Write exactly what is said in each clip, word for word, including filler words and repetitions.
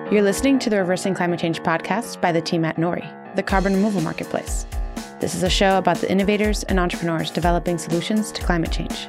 You're listening to the Reversing Climate Change podcast by the team at Nori, the carbon removal marketplace. This is a show about the innovators and entrepreneurs developing solutions to climate change.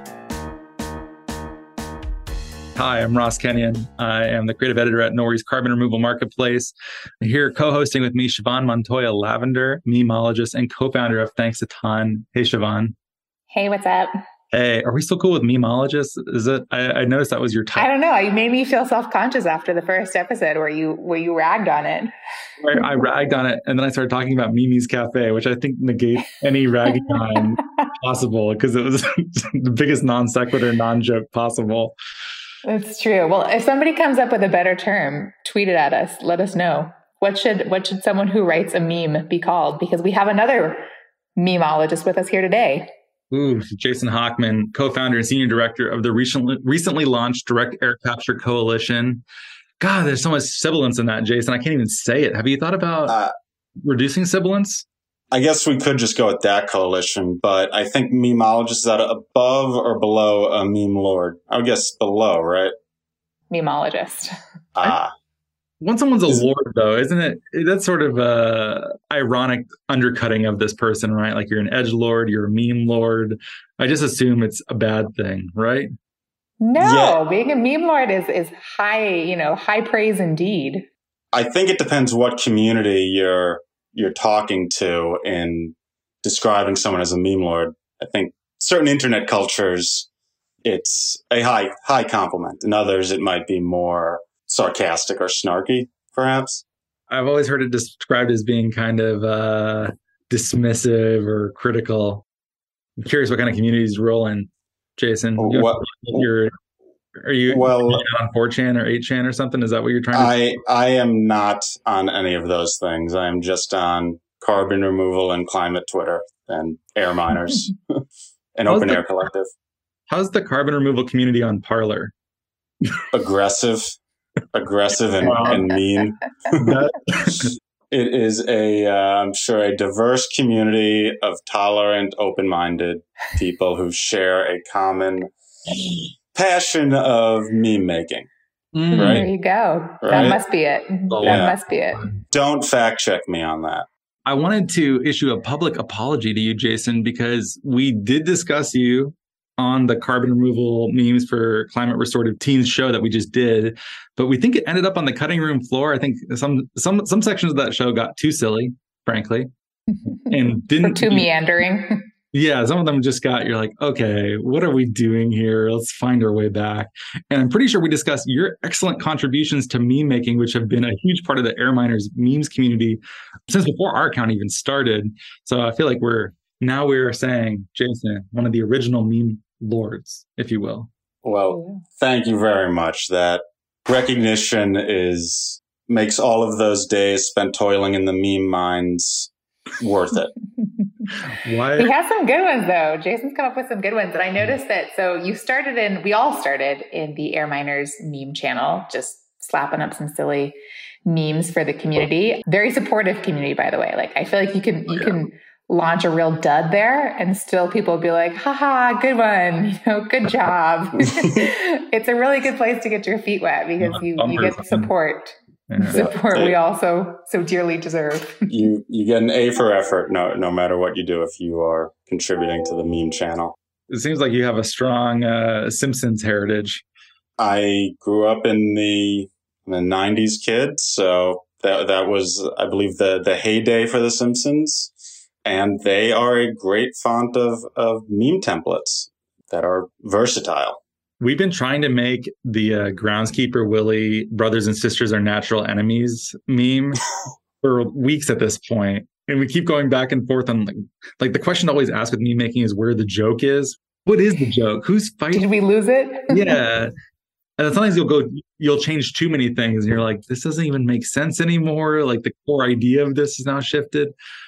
Hi, I'm Ross Kenyon. I am the creative editor at Nori's Carbon Removal Marketplace. Here co-hosting with me, Siobhan Montoya Lavender, memeologist and co-founder of Thanks a Ton. Hey, Siobhan. Hey, what's up? Hey, are we still cool with memeologist? Is it? I, I noticed that was your title. I don't know. You made me feel self-conscious after the first episode where you where you ragged on it. I, I ragged on it, and then I started talking about Mimi's Cafe, which I think negates any ragging on possible because it was the biggest non sequitur, non joke possible. It's true. Well, if somebody comes up with a better term, tweet it at us. Let us know. What should what should someone who writes a meme be called? Because we have another memeologist with us here today. Ooh, Jason Hockman, co-founder and senior director of the recently recently launched Direct Air Capture Coalition. God, there's so much sibilance in that, Jason. I can't even say it. Have you thought about uh, reducing sibilance? I guess we could just go with that coalition, but I think memeologist is that above or below a meme lord? I would guess below, right? Memeologist. Ah. When someone's a lord, though, isn't it? That's sort of a ironic undercutting of this person, right? Like you're an edge lord, you're a meme lord. I just assume it's a bad thing, right? No, yeah. Being a meme lord is is high, you know, high praise indeed. I think it depends what community you're you're talking to in describing someone as a meme lord. I think certain internet cultures, it's a high high compliment. In others, it might be more sarcastic or snarky, perhaps. I've always heard it described as being kind of uh, dismissive or critical. I'm curious what kind of communities you roll in, Jason. You what, you're, are you well, on four chan or eight chan or something? Is that what you're trying to I, do? I am not on any of those things. I am just on carbon removal and climate Twitter and air miners and Open the, Air Collective. How's the carbon removal community on Parler? Aggressive. Aggressive and, and mean. It is a, uh, I'm sure, a diverse community of tolerant, open-minded people who share a common passion of meme making. Mm, right? There you go. Right? That must be it. That yeah. must be it. Don't fact check me on that. I wanted to issue a public apology to you, Jason, because we did discuss you on the carbon removal memes for climate restorative teens show that we just did, but we think it ended up on the cutting room floor. I think some some some sections of that show got too silly, frankly, and didn't or too meandering. Yeah, some of them just got. You're like, okay, what are we doing here? Let's find our way back. And I'm pretty sure we discussed your excellent contributions to meme making, which have been a huge part of the Air Miners memes community since before our account even started. So I feel like we're now we're saying, Jason, one of the original meme lords, if you will. Well, thank you very much. That recognition is makes all of those days spent toiling in the meme mines worth it. Why? He has some good ones, though. Jason's come up with some good ones. And I noticed that, so you started in, we all started in the Air Miners meme channel, just slapping up some silly memes for the community. Very supportive community, by the way. Like, I feel like you can, you yeah. can launch a real dud there and still people will be like, haha, good one, you know, good job. It's a really good place to get your feet wet because you, you get support. Yeah. Support yeah. we also so dearly deserve. You you get an A for effort no no matter what you do if you are contributing to the meme channel. It seems like you have a strong uh, Simpsons heritage. I grew up in the in the nineties, kid, so that that was, I believe, the the heyday for the Simpsons. And they are a great font of, of meme templates that are versatile. We've been trying to make the uh, Groundskeeper Willie brothers and sisters are natural enemies meme for weeks at this point. And we keep going back and forth on like, like the question always asked with meme making is where the joke is. What is the joke? Who's fighting? Did we lose it? Yeah. And sometimes you'll go, you'll change too many things and you're like, this doesn't even make sense anymore. Like the core idea of this is now shifted.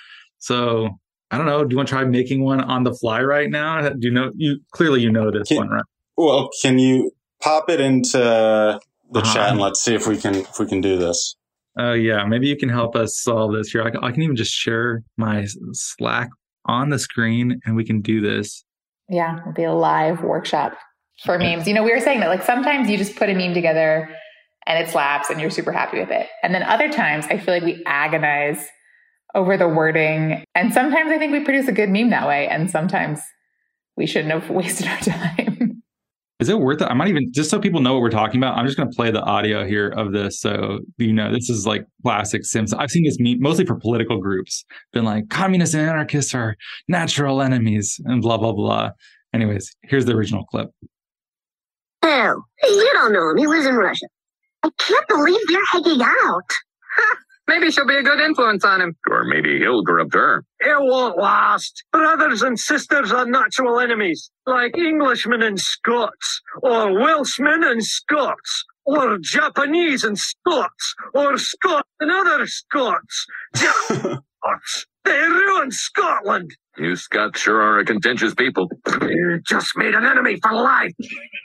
So I don't know. Do you want to try making one on the fly right now? Do you know, you clearly you know this can, one, right? Well, can you pop it into the uh-huh. chat and let's see if we can, if we can do this. Oh uh, yeah. Maybe you can help us solve this here. I can, I can even just share my Slack on the screen and we can do this. Yeah. It'll be a live workshop for memes. You know, we were saying that like sometimes you just put a meme together and it slaps and you're super happy with it. And then other times I feel like we agonize over the wording. And sometimes I think we produce a good meme that way. And sometimes we shouldn't have wasted our time. Is it worth it? I might even, just so people know what we're talking about, I'm just going to play the audio here of this. So, you know, this is like classic Simpsons. I've seen this meme mostly for political groups, been like, communists and anarchists are natural enemies and blah, blah, blah. Anyways, here's the original clip. Oh, you don't know him. He lives in Russia. I can't believe they're hanging out. Maybe she'll be a good influence on him. Or maybe he'll grow up there. It won't last. Brothers and sisters are natural enemies, like Englishmen and Scots, or Welshmen and Scots, or Japanese and Scots, or Scots and other Scots. Scots. They ruined Scotland. You Scots sure are a contentious people. You just made an enemy for life.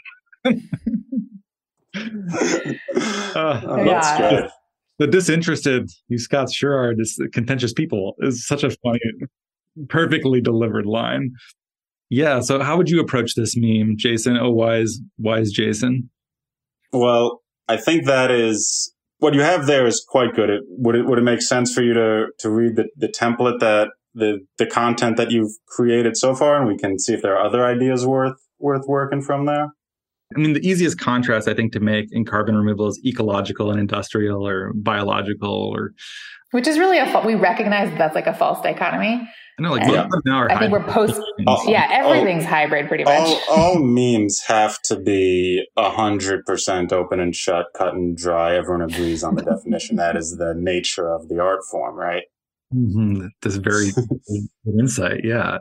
uh, Oh, that's Yeah. good. The disinterested, you Scots sure are dis- contentious people, is such a funny, perfectly delivered line. Yeah. So how would you approach this meme, Jason? Oh, wise, wise Jason. Well, I think that is what you have there is quite good. It, would it would it make sense for you to to read the, the template that the the content that you've created so far, and we can see if there are other ideas worth worth working from there? I mean, the easiest contrast I think to make in carbon removal is ecological and industrial or biological, or Which is really a, fa- we recognize that that's like a false dichotomy. I know, like And most of them now are I think we're hybrid. post, Oh, yeah, everything's hybrid pretty much. All, all memes have to be a hundred percent open and shut, cut and dry. Everyone agrees on the definition. That is the nature of the art form, right? Mm-hmm. That's very good insight. Yeah.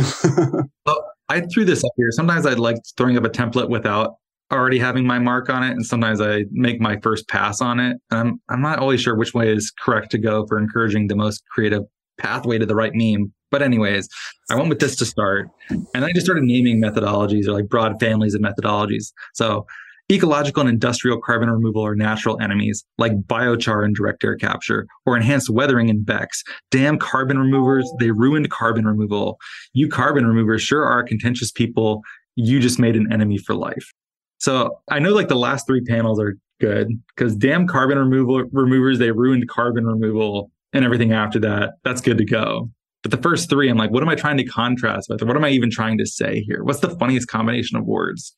So I threw this up here. Sometimes I like throwing up a template without already having my mark on it, and sometimes I make my first pass on it. I'm I'm not always sure which way is correct to go for encouraging the most creative pathway to the right meme. But anyways, I went with this to start, and I just started naming methodologies or like broad families of methodologies. So ecological and industrial carbon removal are natural enemies, like biochar and direct air capture, or enhanced weathering in BECCS. Damn carbon removers, they ruined carbon removal. You carbon removers sure are contentious people. You just made an enemy for life. So I know like the last three panels are good because damn carbon removal removers, they ruined carbon removal, and everything after that, that's good to go. But the first three, I'm like, what am I trying to contrast with? Or what am I even trying to say here? What's the funniest combination of words?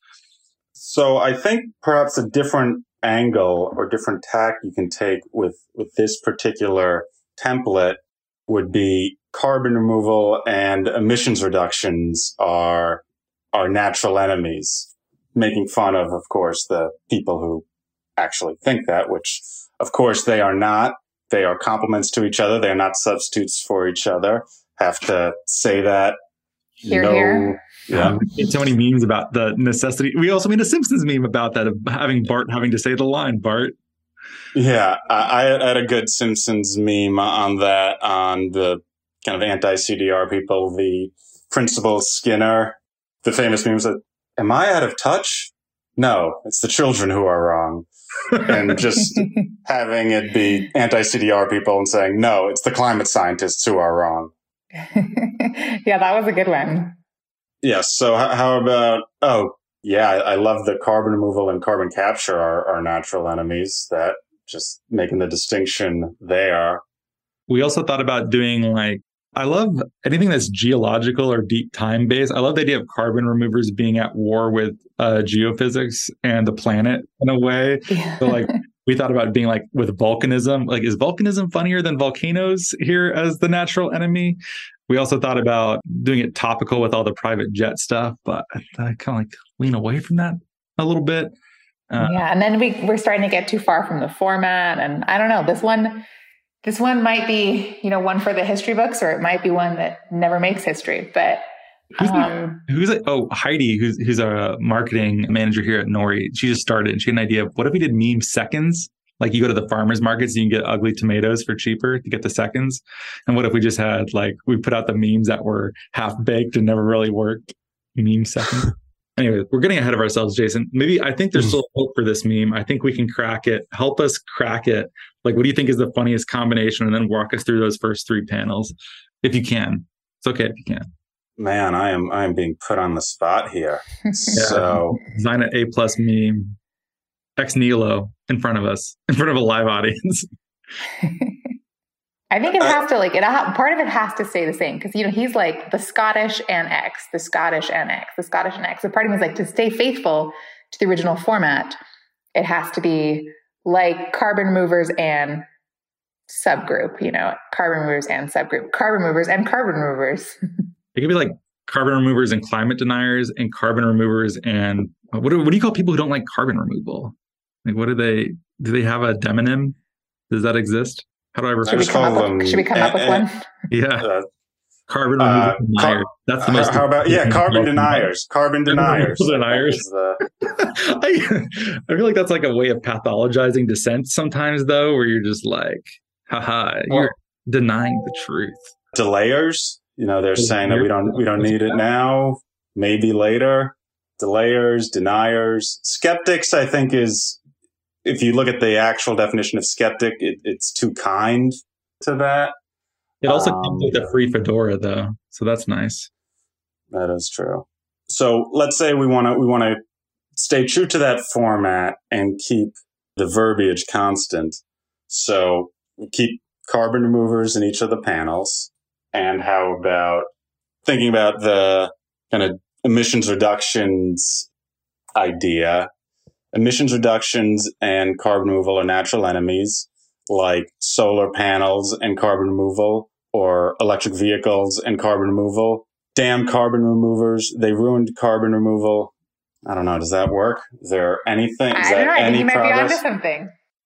So I think perhaps a different angle or different tack you can take with, with this particular template would be carbon removal and emissions reductions are, are natural enemies, making fun of, of course, the people who actually think that, which of course they are not. They are complements to each other. They're not substitutes for each other. Have to say that. Here, no, here. Yeah. Yeah. So many memes about the necessity. We also made a Simpsons meme about that, of having Bart having to say the line, Bart. Yeah. I, I had a good Simpsons meme on that, on the kind of anti-C D R people. The Principal Skinner, the famous meme said, "Am I out of touch? No, it's the children who are wrong." And just having it be anti-C D R people and saying, no, it's the climate scientists who are wrong. Yeah, that was a good one. Yes. So h- how about, oh, yeah, I, I love that carbon removal and carbon capture are, are natural enemies. That just making the distinction there. We also thought about doing like, I love anything that's geological or deep time based. I love the idea of carbon removers being at war with uh, geophysics and the planet in a way. Yeah. So like we thought about being like with volcanism. Like, is volcanism funnier than volcanoes here as the natural enemy? We also thought about doing it topical with all the private jet stuff, but I kind of like lean away from that a little bit. Uh, yeah, and then we we're starting to get too far from the format, and I don't know. This one. This one might be, you know, one for the history books, or it might be one that never makes history. But who's, um, the, who's it? Oh, Heidi, who's who's a marketing manager here at Nori. She just started, and she had an idea of what if we did meme seconds? Like you go to the farmers markets, and you can get ugly tomatoes for cheaper to get the seconds. And what if we just had like we put out the memes that were half baked and never really worked? Meme seconds. Anyway, we're getting ahead of ourselves, Jason. Maybe I think there's still hope for this meme. I think we can crack it. Help us crack it. Like, what do you think is the funniest combination? And then walk us through those first three panels, if you can. It's okay if you can. Man, I am I am being put on the spot here. So design an A plus meme. ex nihilo in front of us, in front of a live audience. I think it has to like it. Part of it has to stay the same because you know he's like the Scottish and X, the Scottish and X, the Scottish and X. So part of me is like to stay faithful to the original format. It has to be like carbon removers and subgroup. You know, carbon removers and subgroup, carbon removers and carbon removers. It could be like carbon removers and climate deniers, and carbon removers and what do, what do you call people who don't like carbon removal? Like, what do they do? They have a demonym? Does that exist? How do I refer should we to come, up them, with, should we come uh, up with one? Yeah. Uh, carbon uh, removal deniers. car- That's the most. How about, yeah, carbon deniers. Carbon deniers. deniers. The... I, I feel like that's like a way of pathologizing dissent sometimes, though, where you're just like, haha, well, you're denying the truth. Delayers. You know, they're saying that we don't we don't need it now, maybe later. Delayers, deniers. Skeptics, I think, is, if you look at the actual definition of skeptic, it, it's too kind to that. It also um, comes with a free fedora, though, so that's nice. That is true. So let's say we want to we want to stay true to that format and keep the verbiage constant. So we keep carbon removers in each of the panels. And how about thinking about the kind of emissions reductions idea? Emissions reductions and carbon removal are natural enemies, like solar panels and carbon removal, or electric vehicles and carbon removal. Damn carbon removers. They ruined carbon removal. I don't know. Does that work? Is there anything? Is I don't know. I think you might progress? be onto something.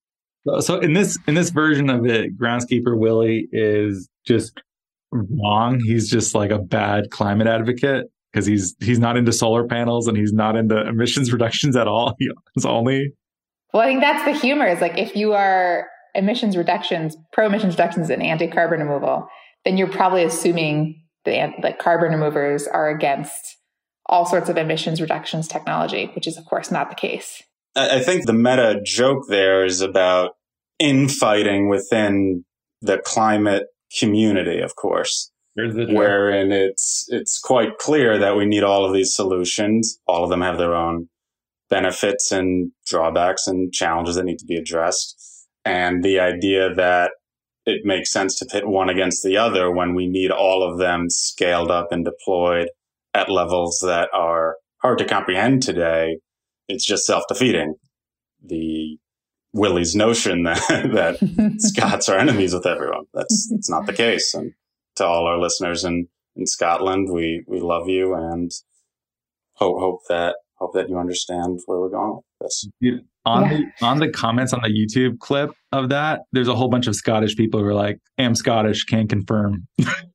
So in this in this version of it, Groundskeeper Willie is just wrong. He's just like a bad climate advocate because he's he's not into solar panels and he's not into emissions reductions at all. He's only. Well, I think that's the humor. Is like if you are emissions reductions, pro emissions reductions, and anti carbon removal, then you're probably assuming that like carbon removers are against all sorts of emissions reductions technology, which is of course not the case. I think the meta joke there is about infighting within the climate community, of course, wherein it's it's quite clear that we need all of these solutions. All of them have their own benefits and drawbacks and challenges that need to be addressed. And the idea that it makes sense to pit one against the other when we need all of them scaled up and deployed at levels that are hard to comprehend today, it's just self-defeating. The Willie's notion that, that Scots are enemies with everyone. That's, that's not the case. And to all our listeners in, in Scotland, we, we love you and hope, hope that, hope that you understand where we're going with this. Dude, on yeah. the, on the comments on the YouTube clip of that, there's a whole bunch of Scottish people who are like, am Scottish, can confirm.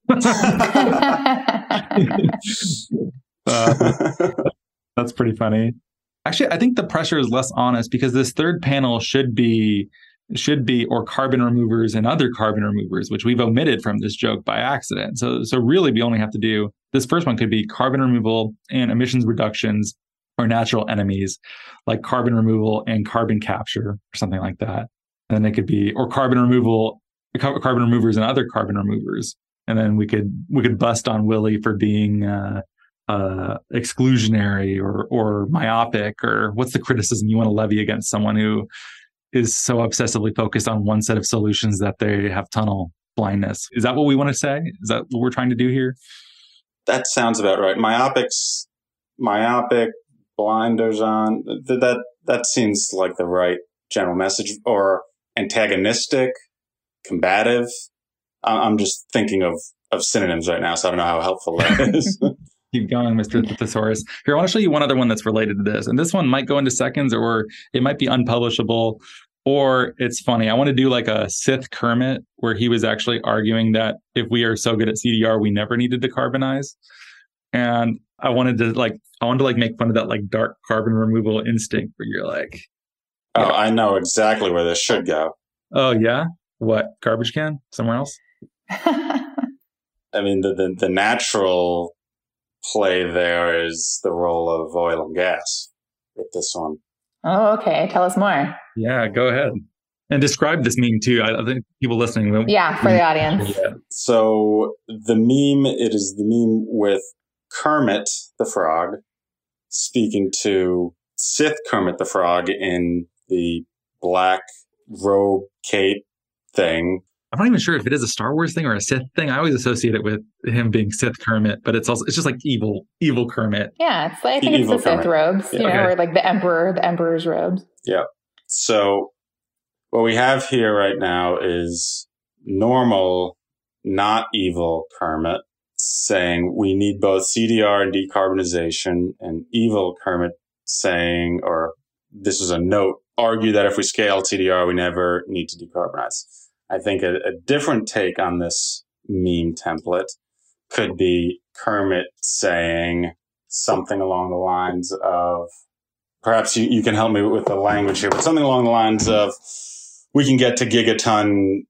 uh, that's pretty funny. Actually, I think the pressure is less on us because this third panel should be should be or carbon removers and other carbon removers, which we've omitted from this joke by accident. So so really we only have to do this first one could be carbon removal and emissions reductions or natural enemies like carbon removal and carbon capture or something like that. And then it could be or carbon removal, carbon removers and other carbon removers. And then we could we could bust on Willie for being uh Uh, exclusionary or or myopic, or what's the criticism you want to levy against someone who is so obsessively focused on one set of solutions that they have tunnel blindness? Is that what we want to say? Is that what we're trying to do here? That sounds about right. Myopics, myopic, blinders on. That that that seems like the right general message. Or antagonistic, combative. I'm just thinking of of synonyms right now, so I don't know how helpful that is. Keep going, Mister Thesaurus. Here, I want to show you one other one that's related to this. And this one might go into seconds, or it might be unpublishable, or it's funny. I want to do like a Sith Kermit, where he was actually arguing that if we are so good at C D R, we never need to decarbonize. And I wanted to like, I wanted to like make fun of that like dark carbon removal instinct where you're like, oh, yeah. I know exactly where this should go. Oh, yeah? What? Garbage can? Somewhere else? I mean, the, the, the natural play there is the role of oil and gas with this one. Oh, okay. Tell us more. Yeah, go ahead. And describe this meme too. I, I think people listening. Yeah, for the audience. Yeah. So the meme, it is the meme with Kermit the Frog speaking to Sith Kermit the Frog in the black robe cape thing. I'm not even sure if it is a Star Wars thing or a Sith thing. I always associate it with him being Sith Kermit, but it's also it's just like evil, evil Kermit. Yeah, it's like, I think evil it's the Kermit. Sith robes, yeah. you know, okay. or like the Emperor, the Emperor's robes. Yeah. So what we have here right now is normal, not evil Kermit saying we need both C D R and decarbonization, and evil Kermit saying, or this is a note, argue that if we scale T D R, we never need to decarbonize. I think a, a different take on this meme template could be Kermit saying something along the lines of, perhaps you, you can help me with the language here, but something along the lines of, we can get to gigaton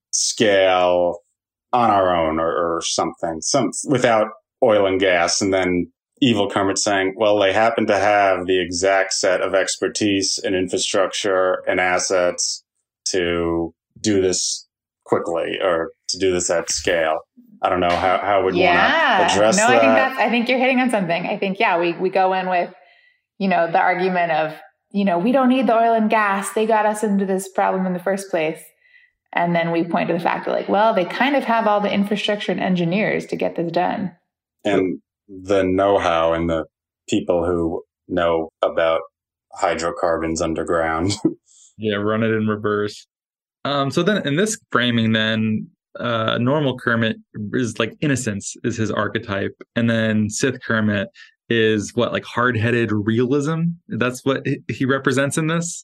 scale on our own, or, or something, some without oil and gas. And then evil Kermit saying, well, they happen to have the exact set of expertise and infrastructure and assets to do this quickly, or to do this at scale. I don't know how, how would you yeah. want to address no, that? I think that's, I think you're hitting on something. I think, yeah, we, we go in with, you know, the argument of, you know, we don't need the oil and gas. They got us into this problem in the first place. And then we point to the fact that, like, well, they kind of have all the infrastructure and engineers to get this done. And the know-how and the people who know about hydrocarbons underground. Yeah, run it in reverse. Um, so then in this framing, then uh, normal Kermit is like innocence is his archetype. And then Sith Kermit is what, like hard-headed realism? That's what he represents in this?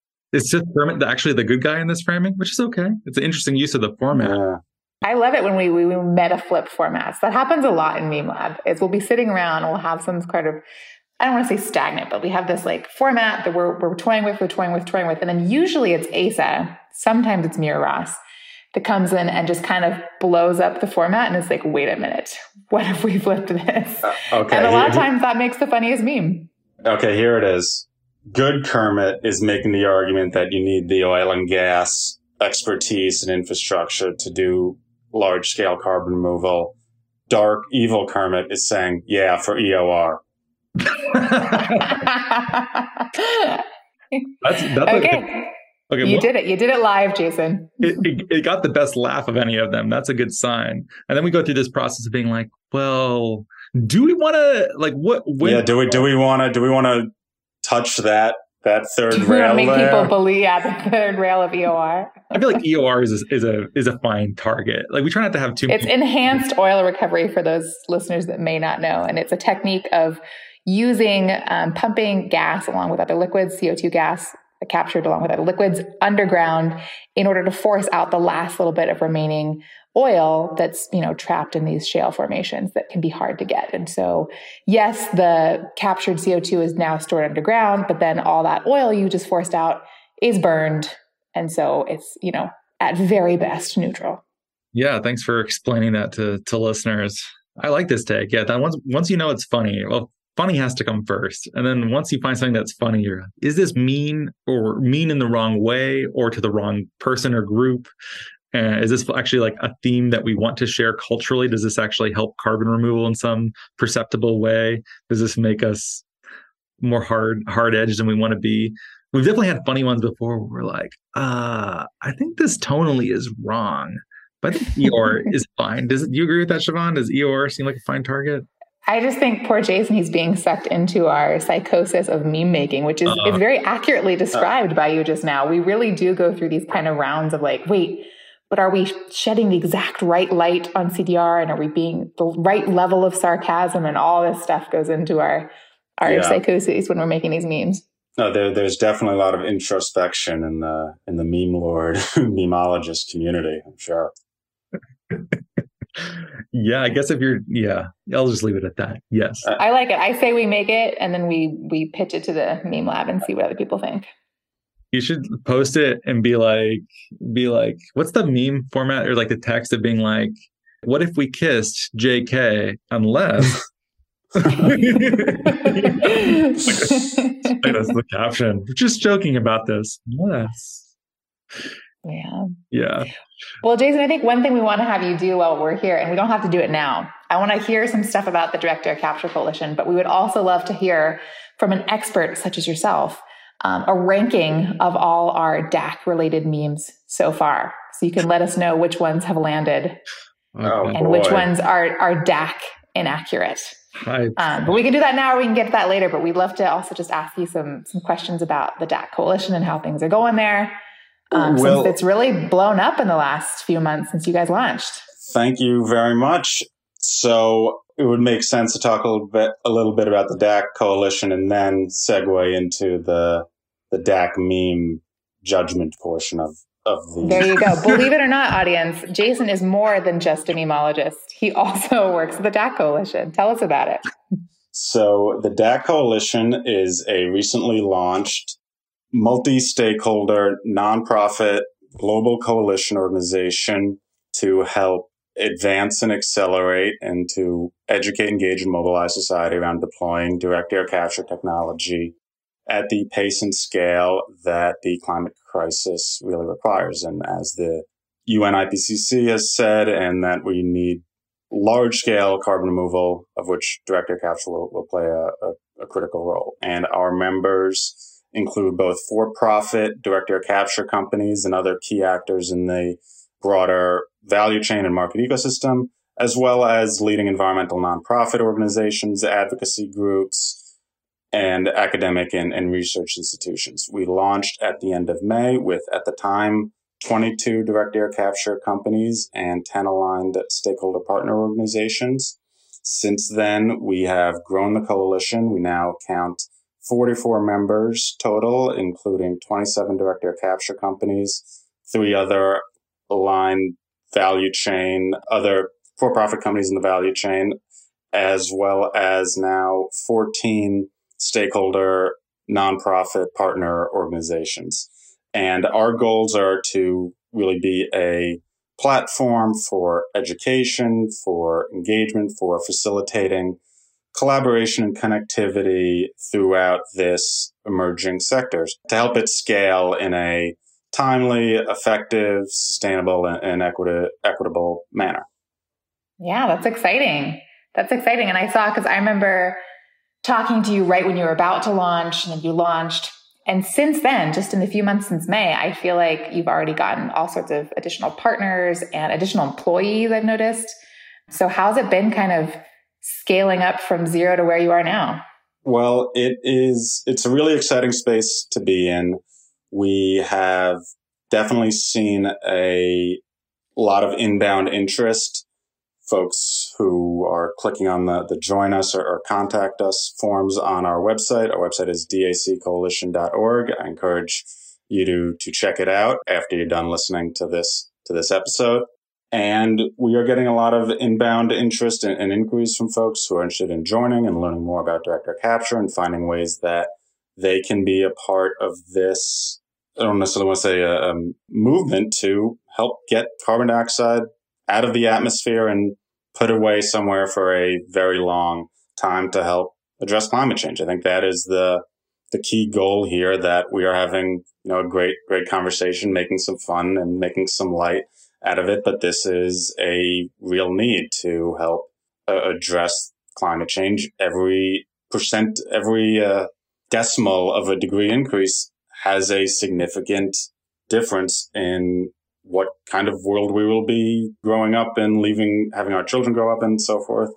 Is Sith Kermit actually the good guy in this framing? Which is okay. It's an interesting use of the format. Yeah. I love it when we, we, we meta flip formats. That happens a lot in Meme Lab. Is we'll be sitting around and we'll have some kind of, I don't want to say stagnant, but we have this like format that we're, we're toying with, we're toying with, toying with. And then usually it's Asa, sometimes it's Mira Ross, that comes in and just kind of blows up the format and is like, wait a minute, what if we flipped this? Uh, okay. And a lot of times that makes the funniest meme. Okay, here it is. Good Kermit is making the argument that you need the oil and gas expertise and infrastructure to do large-scale carbon removal. Dark, evil Kermit is saying, yeah, for E O R. that's, that's okay. A, okay. You well, did it. You did it live, Jason. It, it, it got the best laugh of any of them. That's a good sign. And then we go through this process of being like, well, do we want to, like, what? When, yeah, do we, do we want to, do we want to touch that? That third rail make there. People believe, yeah, the third rail of E O R. I feel like E O R is a, is a is a fine target. Like we try not to have too. It's many- enhanced oil recovery for those listeners that may not know, and it's a technique of using um, pumping gas along with other liquids, C O two gas captured along with other liquids underground, in order to force out the last little bit of remaining oil that's, you know, trapped in these shale formations that can be hard to get. And so, yes, the captured C O two is now stored underground, but then all that oil you just forced out is burned. And so it's, you know, at very best neutral. Yeah. Thanks for explaining that to, to listeners. I like this take. Yeah. That once, once you know it's funny, well, funny has to come first. And then once you find something that's funny, you're, is this mean or mean in the wrong way or to the wrong person or group? Uh, is this actually like a theme that we want to share culturally? Does this actually help carbon removal in some perceptible way? Does this make us more hard, hard edged than we want to be? We've definitely had funny ones before where we're like, uh, I think this tonally is wrong, but I think E O R is fine. Does do you agree with that, Siobhan? Does E O R seem like a fine target? I just think poor Jason, he's being sucked into our psychosis of meme making, which is, uh, is very accurately described uh, by you just now. We really do go through these kind of rounds of like, wait, but are we shedding the exact right light on C D R? And are we being the right level of sarcasm? And all this stuff goes into our, our yeah. psychoses when we're making these memes. No, there, there's definitely a lot of introspection in the, in the meme lord, memologist community, I'm sure. Yeah, I guess if you're, yeah, I'll just leave it at that. Yes. I like it. I say we make it and then we, we pitch it to the meme lab and see what other people think. You should post it and be like, be like, what's the meme format or like the text of being like, what if we kissed J K unless that's the caption. Just joking about this. Unless. Yeah. Yeah. Well, Jason, I think one thing we want to have you do while we're here, and we don't have to do it now. I want to hear some stuff about the Direct Air Capture Coalition, but we would also love to hear from an expert such as yourself um, a ranking of all our D A C-related memes so far. So you can let us know which ones have landed oh, and boy. which ones are, are D A C inaccurate. Right. Um, but we can do that now or we can get to that later. But we'd love to also just ask you some some questions about the D A C Coalition and how things are going there. Um, well, since it's really blown up in the last few months since you guys launched. Thank you very much. So it would make sense to talk a little bit a little bit about the D A C Coalition and then segue into the the D A C meme judgment portion of of the. There you go. Believe it or not, audience, Jason is more than just a memeologist. He also works at the D A C Coalition. Tell us about it. So the D A C Coalition is a recently launched multi-stakeholder nonprofit global coalition organization to help advance and accelerate and to educate, engage, and mobilize society around deploying direct air capture technology at the pace and scale that the climate crisis really requires. And as the U N I P C C has said, and that we need large-scale carbon removal, of which direct air capture will, will play a, a, a critical role. And our members include both for-profit direct air capture companies and other key actors in the broader value chain and market ecosystem, as well as leading environmental nonprofit organizations, advocacy groups, and academic and, and research institutions. We launched at the end of May with, at the time, twenty-two direct air capture companies and ten aligned stakeholder partner organizations. Since then, we have grown the coalition. We now count forty-four members total, including twenty-seven direct air capture companies, three other aligned value chain, other for-profit companies in the value chain, as well as now fourteen stakeholder nonprofit partner organizations. And our goals are to really be a platform for education, for engagement, for facilitating collaboration and connectivity throughout this emerging sector to help it scale in a timely, effective, sustainable, and equita- equitable manner. Yeah, that's exciting. That's exciting. And I saw, because I remember talking to you right when you were about to launch, and then you launched. And since then, just in the few months since May, I feel like you've already gotten all sorts of additional partners and additional employees, I've noticed. So how's it been kind of scaling up from zero to where you are now? Well, it is, it's a really exciting space to be in. We have definitely seen a lot of inbound interest, folks who are clicking on the, the join us or, or contact us forms on our website. Our website is D A C coalition dot org. I encourage you to, to check it out after you're done listening to this, to this episode. And we are getting a lot of inbound interest and, and inquiries from folks who are interested in joining and learning more about direct air capture and finding ways that they can be a part of this, I don't necessarily want to say a, a movement to help get carbon dioxide out of the atmosphere and put away somewhere for a very long time to help address climate change. I think that is the the key goal here, that we are having, you know, a great, great conversation, making some fun and making some light out of it. But this is a real need to help uh, address climate change. Every percent, every uh, decimal of a degree increase has a significant difference in what kind of world we will be growing up in, leaving, having our children grow up in, and so forth.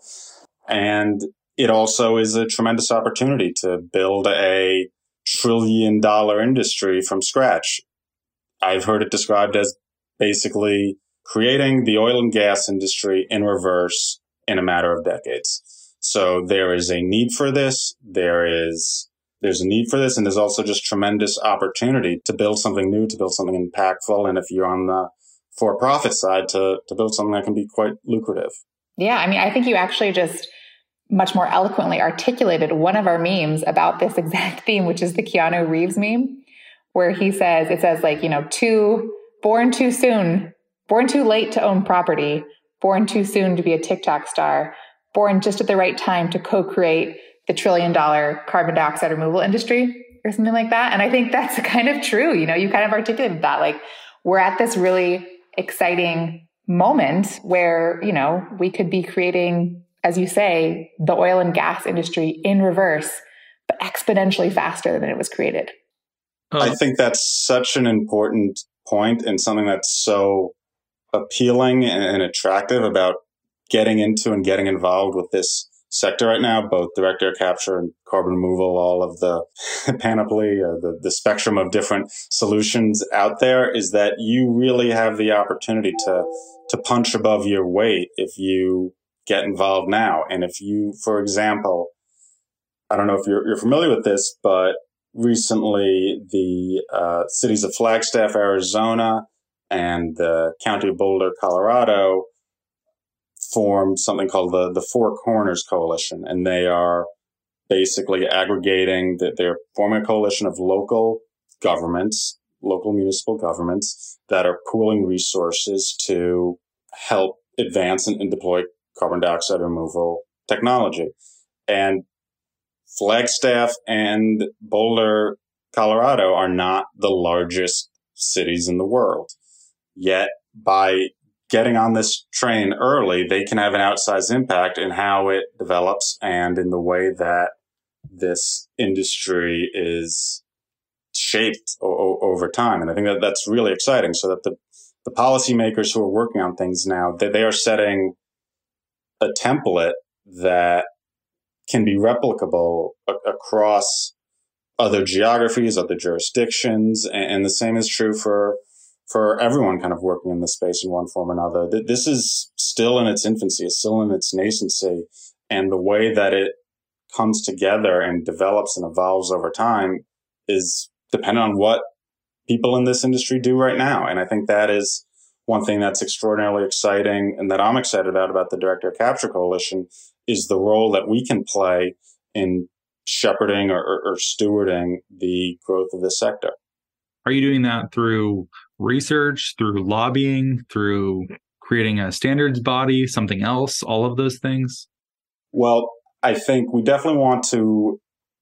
And it also is a tremendous opportunity to build a trillion dollar industry from scratch. I've heard it described as basically creating the oil and gas industry in reverse in a matter of decades. So there is a need for this. There is, there's a need for this. And there's also just tremendous opportunity to build something new, to build something impactful. And if you're on the for-profit side, to, to build something that can be quite lucrative. Yeah. I mean, I think you actually just much more eloquently articulated one of our memes about this exact theme, which is the Keanu Reeves meme, where he says, it says like, you know, too, born too soon, born too late to own property, born too soon to be a TikTok star, born just at the right time to co-create the trillion dollar carbon dioxide removal industry or something like that. And I think that's kind of true. You know, you kind of articulated that, like we're at this really exciting moment where, you know, we could be creating, as you say, the oil and gas industry in reverse, but exponentially faster than it was created. Oh. I think that's such an important point and something that's so appealing and attractive about getting into and getting involved with this sector right now, both direct air capture and carbon removal, all of the panoply or the, the spectrum of different solutions out there, is that you really have the opportunity to, to punch above your weight if you get involved now. And if you, for example, I don't know if you're, you're familiar with this, but recently the uh, cities of Flagstaff, Arizona, and the county of Boulder, Colorado, formed something called the, the Four Corners Coalition. And they are basically aggregating that they're forming a coalition of local governments, local municipal governments that are pooling resources to help advance and, and deploy carbon dioxide removal technology. And Flagstaff and Boulder, Colorado are not the largest cities in the world. Yet by getting on this train early, they can have an outsized impact in how it develops and in the way that this industry is shaped o- over time. And I think that that's really exciting, so that the, the policymakers who are working on things now, they, they are setting a template that can be replicable a- across other geographies, other jurisdictions. And, and the same is true for for everyone kind of working in this space in one form or another. This is still in its infancy, it's still in its nascency. And the way that it comes together and develops and evolves over time is dependent on what people in this industry do right now. And I think that is one thing that's extraordinarily exciting and that I'm excited about, about the Direct Air Capture Coalition, is the role that we can play in shepherding or, or, or stewarding the growth of this sector. Are you doing that through research, through lobbying, through creating a standards body, something else, all of those things? Well, I think we definitely want to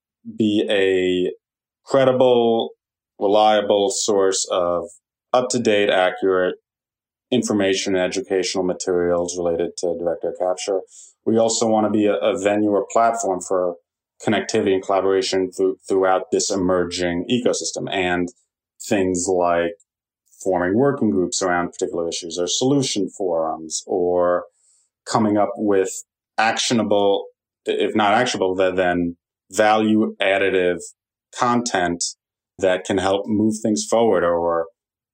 be a credible, reliable source of up-to-date, accurate information and educational materials related to direct air capture. We also want to be a, a venue or platform for connectivity and collaboration through, throughout this emerging ecosystem, and things like forming working groups around particular issues or solution forums, or coming up with actionable, if not actionable, then value additive content that can help move things forward or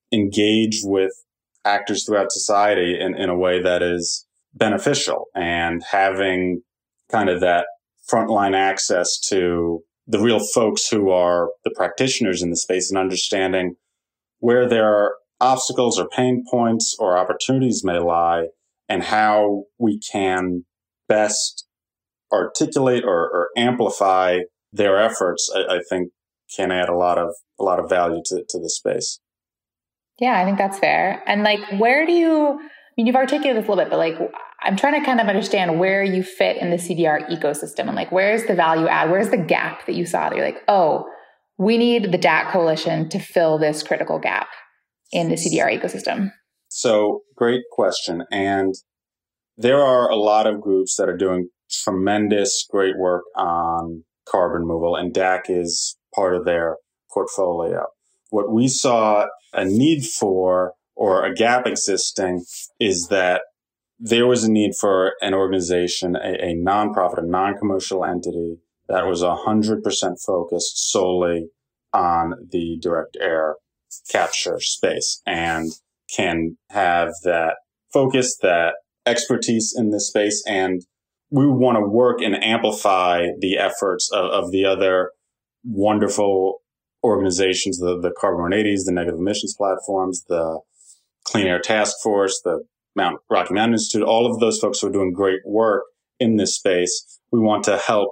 engage with actors throughout society in, in a way that is beneficial, and having kind of that frontline access to the real folks who are the practitioners in the space and understanding where there are obstacles or pain points or opportunities may lie, and how we can best articulate or, or amplify their efforts, I, I think can add a lot of a lot of value to, to the space. Yeah, I think that's fair. And like, where do you, I mean, you've articulated this a little bit, but like, I'm trying to kind of understand where you fit in the C D R ecosystem, and like, where's the value add? Where's the gap that you saw that you're like, oh, we need the D A C Coalition to fill this critical gap in the C D R ecosystem? So great question. And there are a lot of groups that are doing tremendous, great work on carbon removal, and D A C is part of their portfolio. What we saw a need for, or a gap existing, is that there was a need for an organization, a, a nonprofit, a non-commercial entity that was one hundred percent focused solely on the direct air capture space and can have that focus, that expertise in this space. And we want to work and amplify the efforts of, of the other wonderful organizations, the, the Carbon one eighties, the negative emissions platforms, the Clean Air Task Force, the Mount Rocky Mountain Institute, all of those folks who are doing great work in this space. We want to help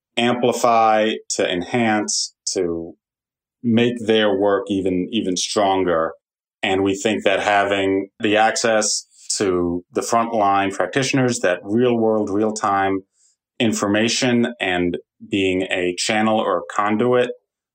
amplify, to enhance, to make their work even, even stronger. And we think that having the access to the frontline practitioners, that real world, real time information, and being a channel or conduit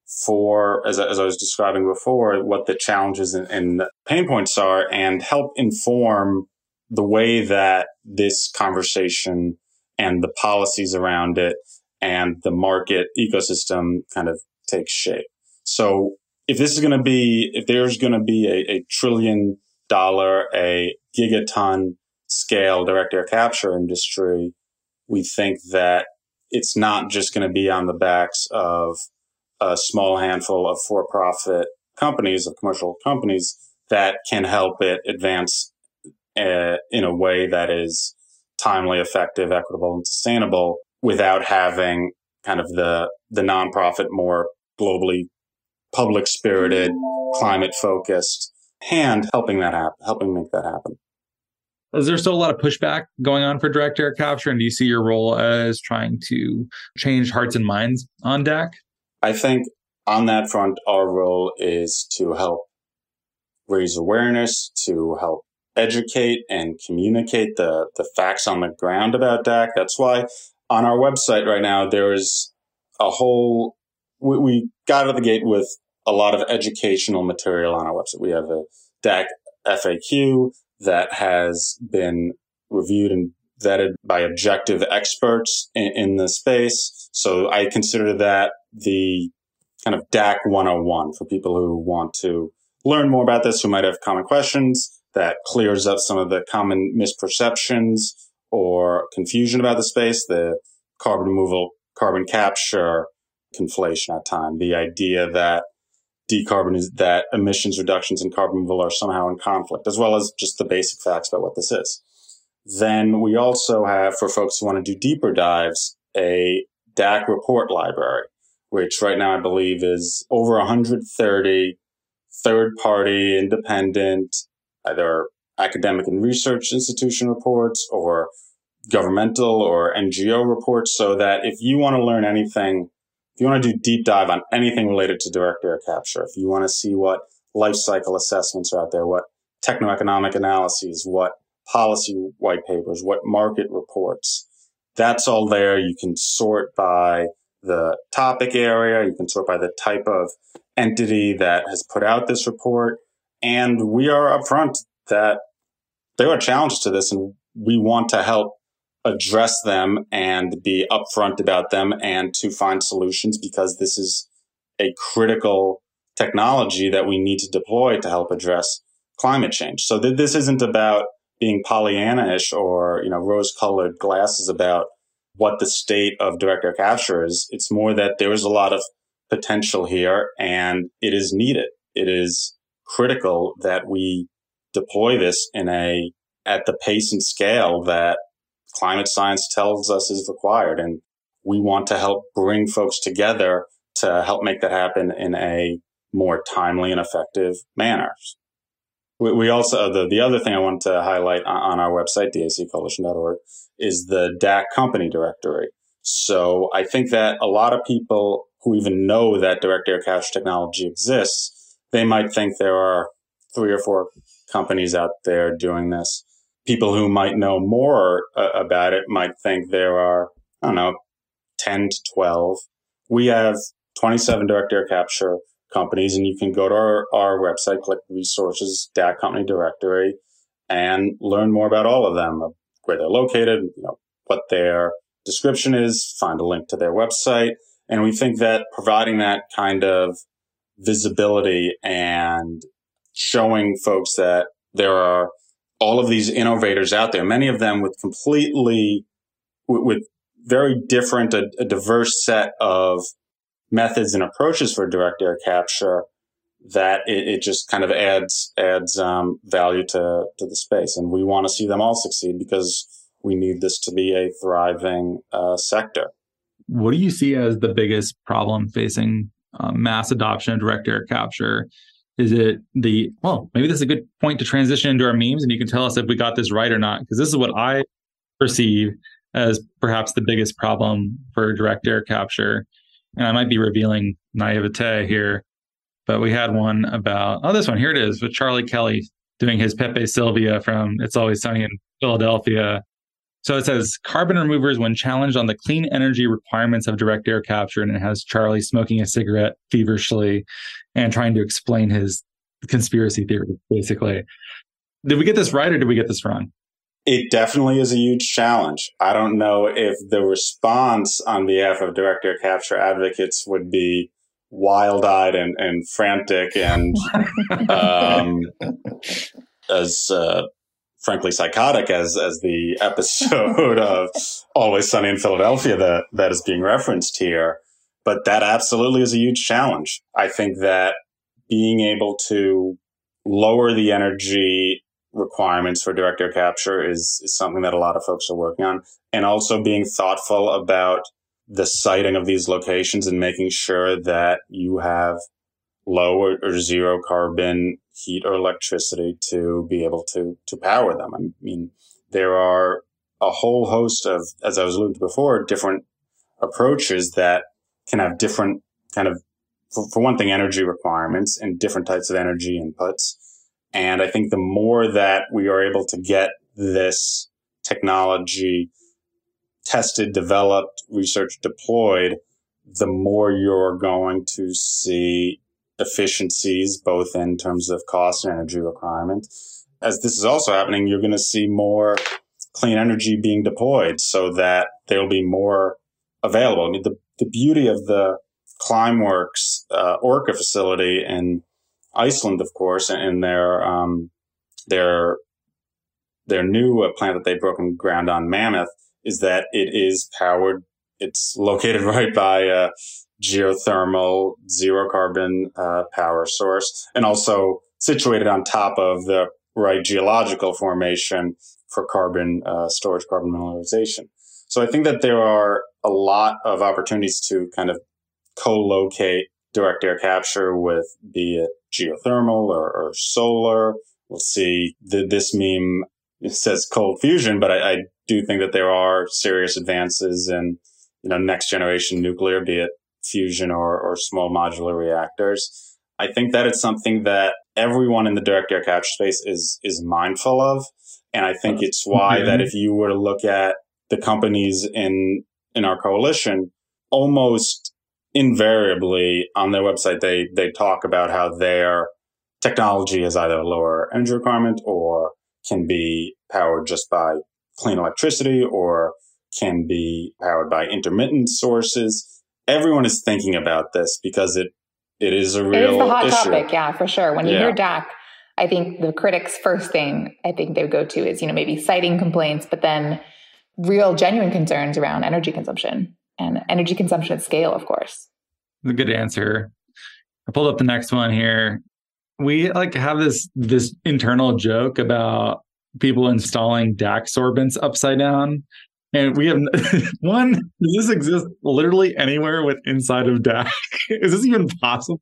for, as, as I was describing before, what the challenges and, and pain points are, and help inform the way that this conversation and the policies around it and the market ecosystem kind of takes shape. So if this is going to be, if there's going to be a, a trillion dollar, a gigaton scale direct air capture industry, we think that it's not just going to be on the backs of a small handful of for-profit companies, of commercial companies, that can help it advance uh, in a way that is timely, effective, equitable, and sustainable without having kind of the the nonprofit, more globally public-spirited, climate-focused hand helping that happen, helping make that happen. Is there still a lot of pushback going on for direct air capture? And do you see your role as trying to change hearts and minds on D A C? I think on that front, our role is to help raise awareness, to help educate and communicate the, the facts on the ground about D A C. That's why on our website right now, there is a whole, we, we got out of the gate with a lot of educational material on our website. We have a D A C F A Q that has been reviewed and vetted by objective experts in, in the space. So I consider that the kind of D A C one oh one for people who want to learn more about this, who might have common questions, that clears up some of the common misperceptions or confusion about the space, the carbon removal, carbon capture conflation at time, the idea that decarboniz- that emissions reductions and carbon removal are somehow in conflict, as well as just the basic facts about what this is. Then we also have, for folks who want to do deeper dives, a D A C report library, which right now I believe is over one hundred thirty third-party, independent, either academic and research institution reports or governmental or N G O reports, so that if you want to learn anything, if you want to do deep dive on anything related to direct air capture, if you want to see what life cycle assessments are out there, what techno-economic analyses, what policy white papers, what market reports, that's all there. You can sort by the topic area. You can sort by the type of entity that has put out this report. And we are upfront that there are challenges to this, and we want to help address them and be upfront about them and to find solutions, because this is a critical technology that we need to deploy to help address climate change. So th- this isn't about being Pollyanna-ish or, you know, rose-colored glasses about what the state of direct air capture is. It's more that there is a lot of potential here and it is needed. It is critical that we deploy this in a, at the pace and scale that climate science tells us is required. And we want to help bring folks together to help make that happen in a more timely and effective manner. We, we also, the, the other thing I want to highlight on, on our website, D A C coalition dot org, is the D A C company directory. So I think that a lot of people who even know that direct air capture technology exists, they might think there are three or four companies out there doing this. People who might know more uh, about it might think there are, I don't know, ten to twelve. We have twenty-seven direct air capture companies, and you can go to our, our website, click resources, D A C company directory, and learn more about all of them, where they're located, you know, what their description is, find a link to their website. And we think that providing that kind of visibility and showing folks that there are all of these innovators out there, many of them with completely, with, with very different, a, a diverse set of methods and approaches for direct air capture, that it, it just kind of adds adds um, value to, to the space. And we want to see them all succeed because we need this to be a thriving uh, sector. What do you see as the biggest problem facing um, mass adoption of direct air capture? Is it the, well, maybe this is a good point to transition into our memes, and you can tell us if we got this right or not, because this is what I perceive as perhaps the biggest problem for direct air capture. And I might be revealing naivete here, but we had one about, oh, this one, here it is, with Charlie Kelly doing his Pepe Sylvia from It's Always Sunny in Philadelphia. So it says, carbon removers when challenged on the clean energy requirements of direct air capture, and it has Charlie smoking a cigarette feverishly and trying to explain his conspiracy theory, basically. Did we get this right or did we get this wrong? It definitely is a huge challenge. I don't know if the response on behalf of direct air capture advocates would be, wild-eyed and, and frantic and um, as uh, frankly psychotic as as the episode of Always Sunny in Philadelphia that that is being referenced here. But that absolutely is a huge challenge. I think that being able to lower the energy requirements for direct air capture is, is something that a lot of folks are working on. And also being thoughtful about the siting of these locations and making sure that you have low or, or zero carbon heat or electricity to be able to, to power them. I mean, there are a whole host of, as I was alluding to before, different approaches that can have different kind of, for, for one thing, energy requirements and different types of energy inputs. And I think the more that we are able to get this technology tested, developed, research deployed, the more you're going to see efficiencies, both in terms of cost and energy requirement. As this is also happening, you're going to see more clean energy being deployed so that there'll be more available. I mean, the, the beauty of the Climeworks uh, Orca facility in Iceland, of course, and their um, their their new uh, plant that they've broken ground on, Mammoth, is that it is powered. It's located right by a geothermal, zero carbon uh, power source, and also situated on top of the right geological formation for carbon uh, storage, carbon mineralization. So I think that there are a lot of opportunities to kind of co-locate direct air capture with, be it geothermal or, or solar. We'll see the, this meme, it says cold fusion, but I, I do think that there are serious advances in, you know, next generation nuclear, be it fusion or, or small modular reactors. I think that it's something that everyone in the direct air capture space is, is mindful of. And I think it's why that if you were to look at the companies in, in our coalition, almost invariably on their website, they, they talk about how their technology has either a lower energy requirement or can be powered just by clean electricity or can be powered by intermittent sources. Everyone is thinking about this because it, it is a real issue. It is the hot issue. topic, yeah, for sure. When you yeah. hear D A C, I think the critics' first thing I think they would go to is, you know, maybe citing complaints, but then real genuine concerns around energy consumption and energy consumption at scale, of course. A good answer. I pulled up the next one here. We like have this this internal joke about people installing D A C sorbents upside down. And we have one, does this exist literally anywhere with inside of D A C? Is this even possible?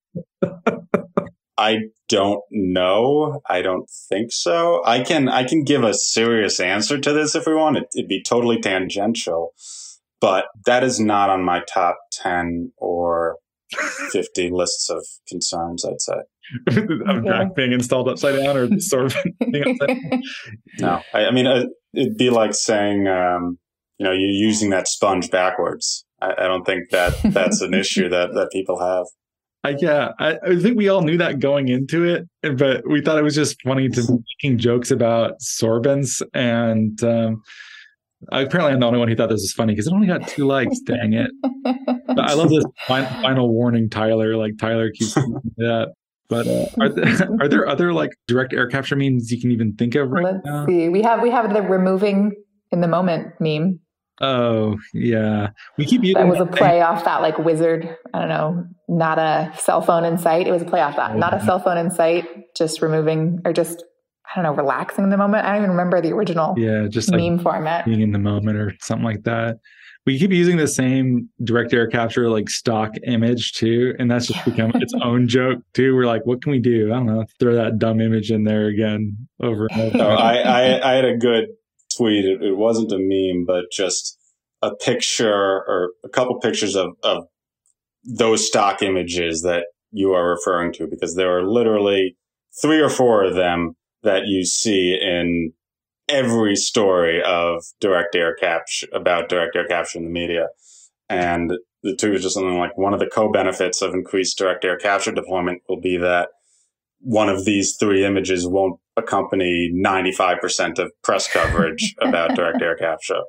I don't know. I don't think so. I can I can give a serious answer to this if we want. It, it'd be totally tangential, but that is not on my top ten or fifty lists of concerns, I'd say. Of okay. D A C being installed upside down or sorbent being upside down? No, I, I mean, uh, it'd be like saying, um, you know, you're using that sponge backwards. I, I don't think that that's an issue that, that people have. I, yeah, I, I think we all knew that going into it, but we thought it was just funny to be making jokes about sorbents. And um, apparently I'm the only one who thought this was funny because it only got two likes, dang it. But I love this final, final warning, Tyler. Like Tyler keeps doing that. But uh, are, there, are there other like direct air capture memes you can even think of right Let's now? see. We have, we have the removing in the moment meme. Oh, yeah. We keep using that was a that play thing. off that like wizard. I don't know, not a cell phone in sight. It was a play off that, oh, not a cell phone in sight, just removing or just, I don't know, relaxing in the moment. I don't even remember the original yeah, just like meme format. Being in the moment or something like that. We keep using the same direct air capture like stock image too. And that's just become its own joke too. We're like, what can we do? I don't know, throw that dumb image in there again over and over. No, I, I, I had a good tweet. It, it wasn't a meme, but just a picture or a couple pictures of, of those stock images that you are referring to, because there are literally three or four of them that you see in every story of direct air capture, about direct air capture in the media. And the two is just something like, one of the co-benefits of increased direct air capture deployment will be that one of these three images won't accompany ninety-five percent of press coverage about direct air capture.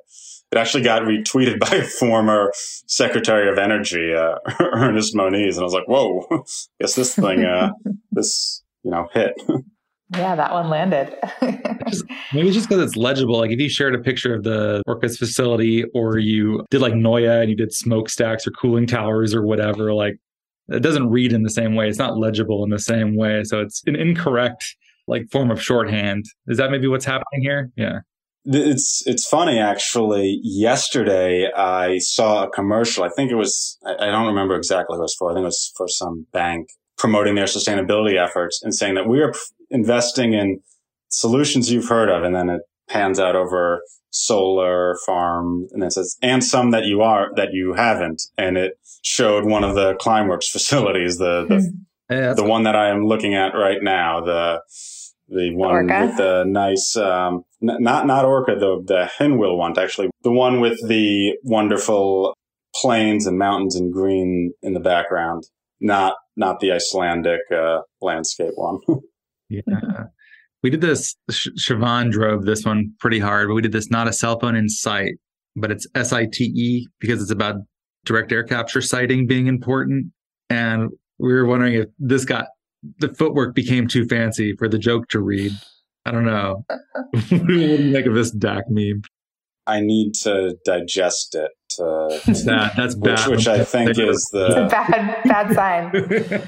it actually got retweeted by a former Secretary of Energy, uh, Ernest Moniz. And I was like, whoa, guess this thing, uh, this, you know, hit. Yeah, that one landed. just, maybe it's just because it's legible. Like if you shared a picture of the Orcas facility, or you did like Noya and you did smokestacks or cooling towers or whatever, like it doesn't read in the same way. It's not legible in the same way. So it's an incorrect like form of shorthand. Is that maybe what's happening here? Yeah. It's it's funny, actually. Yesterday, I saw a commercial. I think it was, I don't remember exactly what it was for. I think it was for some bank promoting their sustainability efforts and saying that we are investing in solutions you've heard of. And then it pans out over solar farm, and it says, and some that you are, that you haven't. And it showed one of the Climeworks facilities, the, the, yeah, the one that I am looking at right now, the, the one Orca? with the nice, um, n- not, not Orca, the, the Hinwil one, actually, the one with the wonderful plains and mountains and green in the background, not, not the Icelandic, uh, landscape one. Yeah. We did this, Sh- Siobhan drove this one pretty hard, but we did this not a cell phone in sight, but it's S I T E because it's about direct air capture sighting being important. And we were wondering if this got, the footwork became too fancy for the joke to read. I don't know. What do you make of this D A C meme? I need to digest it. Uh, That's bad. That's bad. Which, which I think is the... It's a bad, bad sign.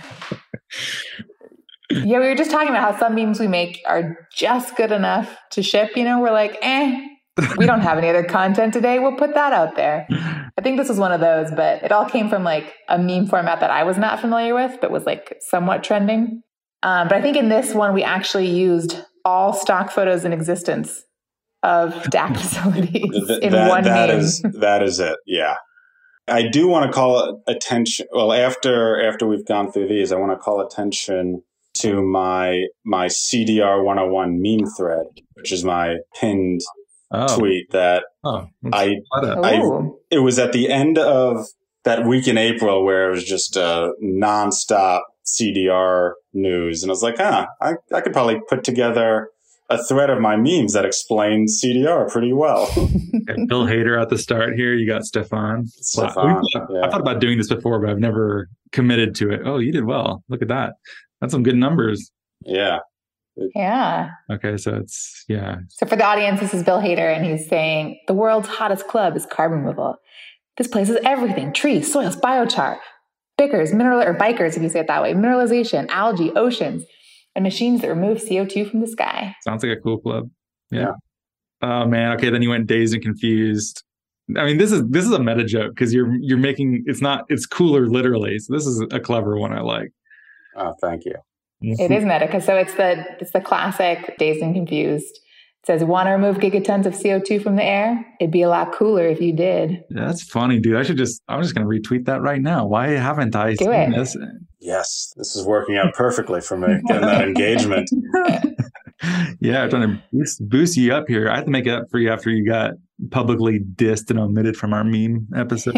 Yeah, we were just talking about how some memes we make are just good enough to ship. You know, we're like, eh, we don't have any other content today. We'll put that out there. I think this was one of those, but it all came from like a meme format that I was not familiar with, but was like somewhat trending. Um, but I think in this one, we actually used all stock photos in existence of D A C facilities Th- in that, one that meme. is, that is it. Yeah. I do want to call attention. Well, after, after we've gone through these, I want to call attention to my, my C D R one oh one meme thread, which is my pinned oh. tweet that oh, I, I, Ooh. it was at the end of that week in April where it was just a nonstop C D R news. And I was like, ah, I, I could probably put together a thread of my memes that explains C D R pretty well. Okay, Bill Hader at the start here. You got Stefan. Stefan, Wow. yeah. I thought about doing this before, but I've never committed to it. Oh, you did well. Look at that. That's some good numbers. Yeah. Yeah. Okay, so it's, yeah. So for the audience, this is Bill Hader, and he's saying, the world's hottest club is carbon removal. This place is everything: trees, soils, biochar, bickers, mineral, or bikers, if you say it that way, mineralization, algae, oceans, and machines that remove C O two from the sky. Sounds like a cool club. Yeah. Yeah. Oh man. Okay. Then you went dazed and confused. I mean, this is this is a meta joke because you're you're making it's not it's cooler literally. So this is a clever one. I like. Oh, thank you. It is meta, because so it's the it's the classic dazed and confused. It says, want to remove gigatons of C O two from the air? It'd be a lot cooler if you did. That's funny, dude. I should just I'm just gonna retweet that right now. Why haven't I Do seen it. this? Yes, this is working out perfectly for me, getting that engagement. Yeah, I'm trying to boost, boost you up here. I have to make it up for you after you got publicly dissed and omitted from our meme episode.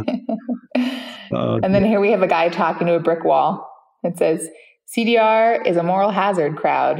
uh, And then here we have a guy talking to a brick wall. It says, C D R is a moral hazard, crowd,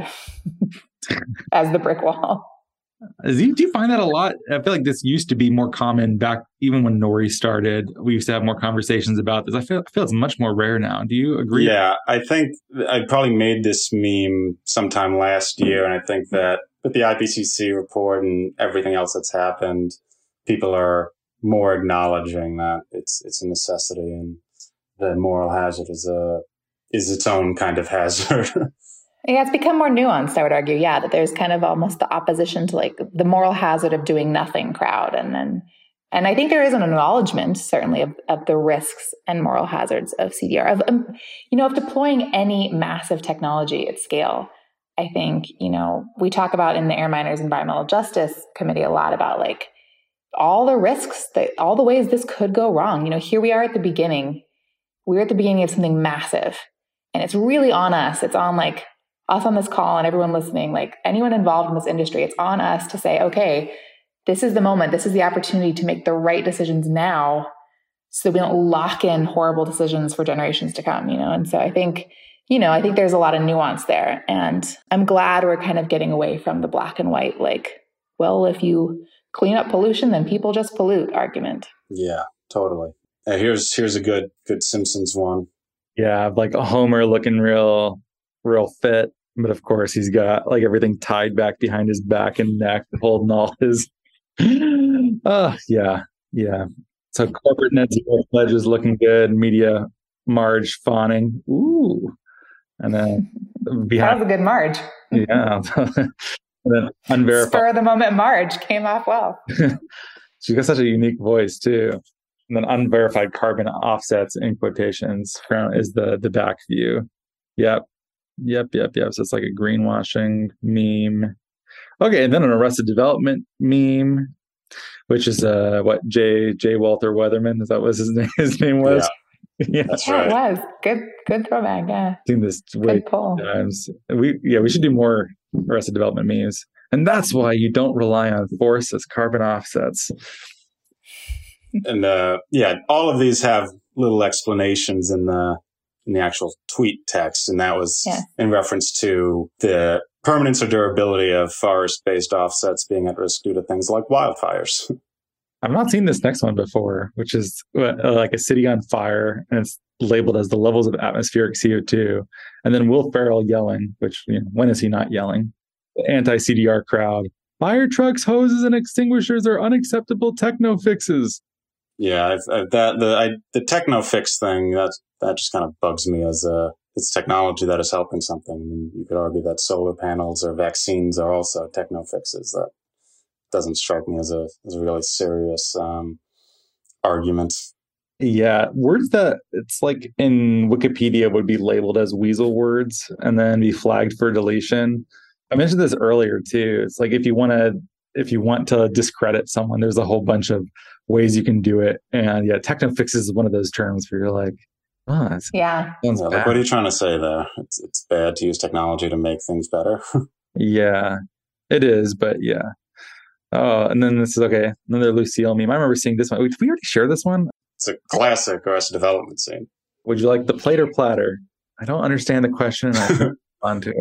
as the brick wall. Is you, do you find that a lot? I feel like this used to be more common back, even when Nori started. We used to have more conversations about this. I feel, I feel it's much more rare now. Do you agree? Yeah, I think I probably made this meme sometime last year, and I think that with the I P C C report and everything else that's happened, people are more acknowledging that it's it's a necessity, and the moral hazard is a is its own kind of hazard. Yeah, it's become more nuanced, I would argue. Yeah, that there's kind of almost the opposition to like the moral hazard of doing nothing crowd. And then, and I think there is an acknowledgement, certainly, of, of the risks and moral hazards of C D R, of, um, you know, of deploying any massive technology at scale. I think, you know, we talk about in the Air Miners Environmental Justice Committee a lot about like all the risks, that all the ways this could go wrong. You know, here we are at the beginning. We're at the beginning of something massive. And it's really on us. It's on like, us on this call and everyone listening, like anyone involved in this industry, it's on us to say, okay, this is the moment. This is the opportunity to make the right decisions now so that we don't lock in horrible decisions for generations to come, you know? And so I think, you know, I think there's a lot of nuance there. And I'm glad we're kind of getting away from the black and white, like, well, if you clean up pollution, then people just pollute argument. Yeah, totally. Uh, here's here's a good good Simpsons one. Yeah, like a Homer looking real, real fit. But of course, he's got like everything tied back behind his back and neck, holding all his. uh, yeah, yeah. So corporate net zero pledge is looking good. Media Marge fawning. Ooh. And then behind. That was a good Marge. Yeah. And then unverified. Spur of the moment Marge came off well. She's got such a unique voice too. And then unverified carbon offsets in quotations is the the back view. Yep. Yep, yep, yep. So it's like a greenwashing meme. Okay, and then an Arrested Development meme, which is uh what J J Walter Weatherman, is that what his name his name was? Yeah, yeah. That's yeah right. It was. Good good throwback, yeah. I've seen this way Good pull. times. We yeah, we should do more Arrested Development memes. And that's why you don't rely on force as carbon offsets. And uh, yeah, all of these have little explanations in the in the actual tweet text, and that was yeah. in reference to the permanence or durability of forest-based offsets being at risk due to things like wildfires. I've not seen this next one before, which is uh, like a city on fire, and it's labeled as the levels of atmospheric C O two, and then Will Ferrell yelling, which, you know, when is he not yelling? The anti-C D R crowd. Fire trucks, hoses, and extinguishers are unacceptable techno fixes. Yeah, I've, I've, that the I, the techno fix thing that that just kind of bugs me as a it's technology that is helping something. I mean, you could argue that solar panels or vaccines are also techno fixes. That doesn't strike me as a as a really serious um, argument. Yeah, words that it's like in Wikipedia would be labeled as weasel words and then be flagged for deletion. I mentioned this earlier too. It's like if you want to if you want to discredit someone, there's a whole bunch of ways you can do it. And yeah, techno fixes is one of those terms where you're like, oh, that's, yeah. yeah like, what are you trying to say there? It's it's bad to use technology to make things better. Yeah, it is, but yeah. Oh, and then this is okay. Another Lucille meme. I remember seeing this one. Did we already share this one? It's a classic Arrested Development scene. Would you like the plate or platter? I don't understand the question. I'll respond to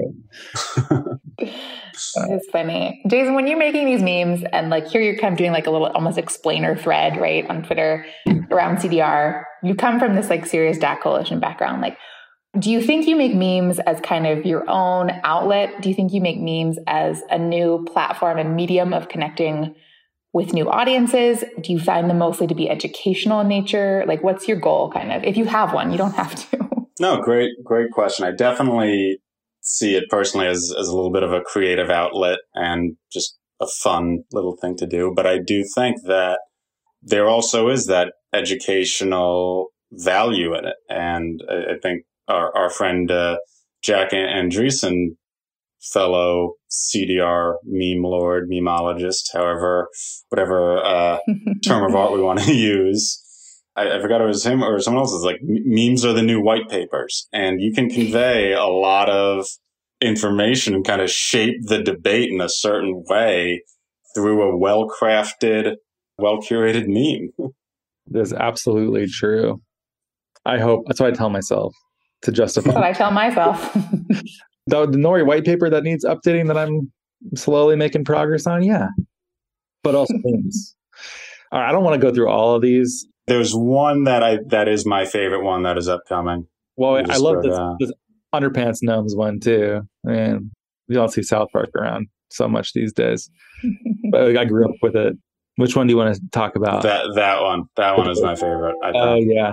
it. It's funny. Jason, when you're making these memes and like here you're kind of doing like a little almost explainer thread, right, on Twitter around C D R, you come from this like serious D A C coalition background. Like, do you think you make memes as kind of your own outlet? Do you think you make memes as a new platform and medium of connecting with new audiences? Do you find them mostly to be educational in nature? Like, what's your goal kind of? If you have one, you don't have to. No, great, great question. I definitely see it personally as, as a little bit of a creative outlet and just a fun little thing to do. But I do think that there also is that educational value in it. And I, I think our, our friend uh, Jack Andreessen, fellow C D R meme lord, memeologist, however, whatever uh, term of art we want to use. I, I forgot it was him or someone else. It's like memes are the new white papers, and you can convey a lot of information and kind of shape the debate in a certain way through a well-crafted, well-curated meme. That's absolutely true. I hope that's what I tell myself to justify. That's what I tell myself. the, the Nori white paper that needs updating that I'm slowly making progress on, yeah, but also memes. All right, I don't want to go through all of these. There's one that I that is my favorite one that is upcoming. Well, I love this, this underpants gnomes one too. I mean, we don't see South Park around so much these days, but I grew up with it. Which one do you want to talk about? That that one. That one is my favorite. I think. Oh yeah,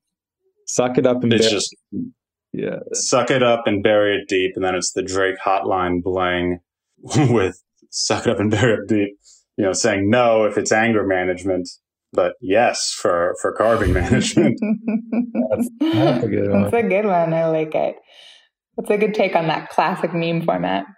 suck it up and it's bury just yeah, suck it up and bury it deep, and then it's the Drake hotline bling with suck it up and bury it deep. You know, saying no if it's anger management. But yes, for, for carbon management. that's, that's a good one. That's a good one. I like it. That's a good take on that classic meme format.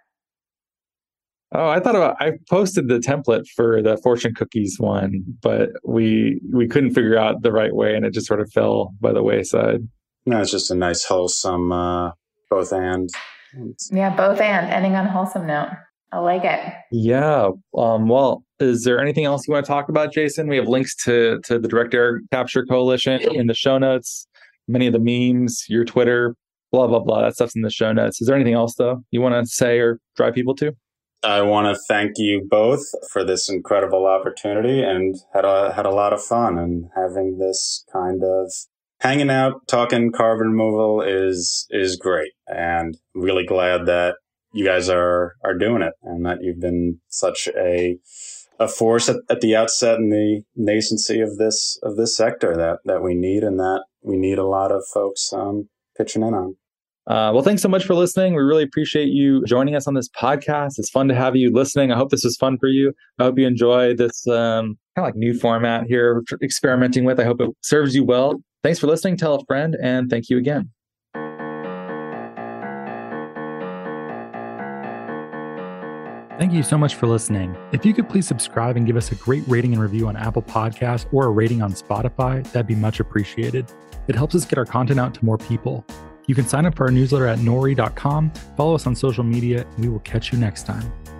Oh, I thought about, I posted the template for the fortune cookies one, but we we couldn't figure out the right way, and it just sort of fell by the wayside. No, it's just a nice, wholesome uh, both and. Yeah, both and, ending on a wholesome note. I like it. Yeah. Um, well, is there anything else you want to talk about, Jason? We have links to to the Direct Air Capture Coalition in the show notes, many of the memes, your Twitter, blah, blah, blah. That stuff's in the show notes. Is there anything else, though, you want to say or drive people to? I want to thank you both for this incredible opportunity, and had a, had a lot of fun. And having this kind of hanging out, talking carbon removal is is great. And really glad that you guys are are doing it, and that you've been such a a force at, at the outset in the nascency of this of this sector that that we need, and that we need a lot of folks um, pitching in on. Uh, well, thanks so much for listening. We really appreciate you joining us on this podcast. It's fun to have you listening. I hope this was fun for you. I hope you enjoy this um, kind of like new format here, experimenting with. I hope it serves you well. Thanks for listening. Tell a friend, and thank you again. Thank you so much for listening. If you could please subscribe and give us a great rating and review on Apple Podcasts or a rating on Spotify, that'd be much appreciated. It helps us get our content out to more people. You can sign up for our newsletter at nori dot com, follow us on social media, and we will catch you next time.